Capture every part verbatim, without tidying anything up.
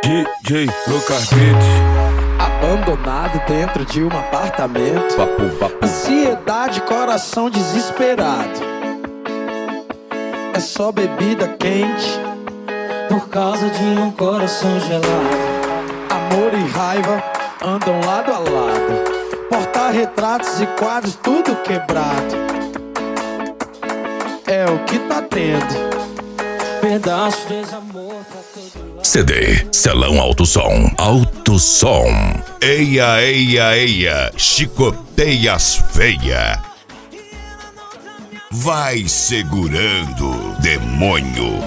D J Lucas Beats. Abandonado dentro de um apartamento. Papo, papo. Ansiedade, coração desesperado. É só bebida quente por causa de um coração gelado. Amor e raiva andam lado a lado. Porta-retratos e quadros tudo quebrado. É o que tá tendo. Pedaço de desamor pra todo lado. C D Celão Alto Som. Alto Som. Eia, eia, eia, chicoteias feia. Vai segurando, demônio.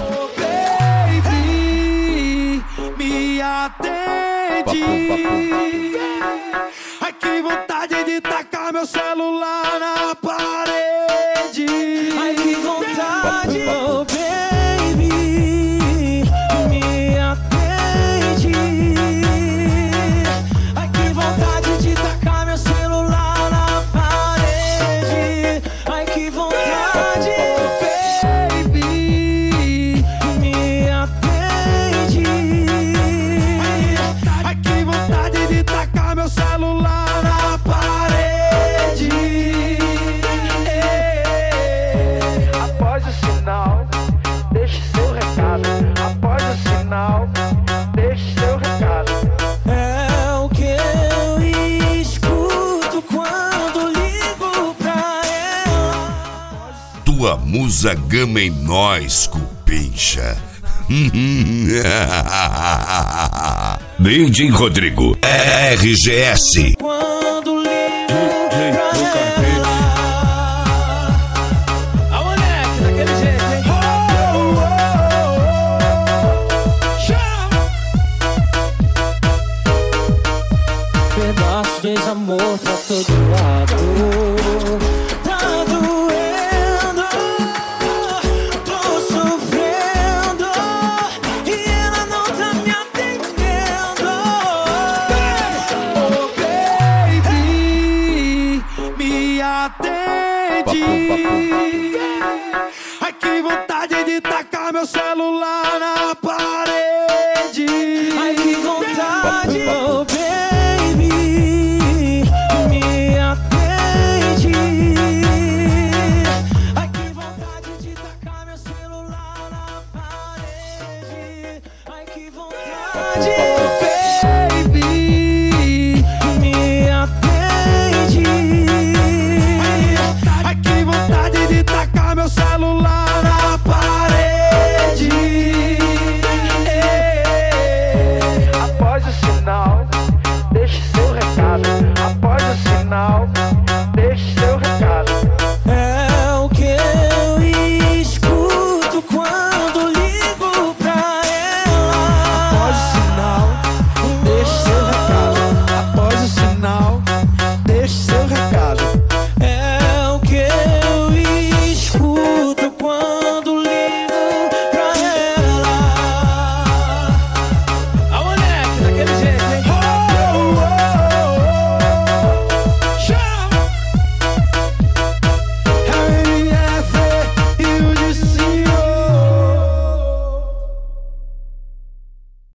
Baby, me atende. Papo, papo. Ai, que vontade de tacar meu celular na parede. Ai, que vontade, Papo, papo. oh baby, me atende. Ai, que vontade de tacar meu celular na parede. Ai, que vontade, oh baby, me atende. Ai, que vontade de tacar meu celular na parede. Após o sinal, deixe seu recado. Após o sinal, deixe seu recado. É o que eu escuto quando ligo pra ela. Tua musa gama em nós, cupincha. D J Rodrigo. R G S. Quando ligo D J pra Lucas ela. Beats. A moleque, daquele jeito, hein? Chama! Pedaço de desamor pra todo lado. Tá doendo, tô sofrendo e ela não tá me atendendo. Oh baby, me atende. Ai, que vontade de tacar meu celular na parede. Ai, que vontade, Papo, papo. oh baby, me atende. Ai, que vontade de tacar meu celular na parede. Ai, que vontade.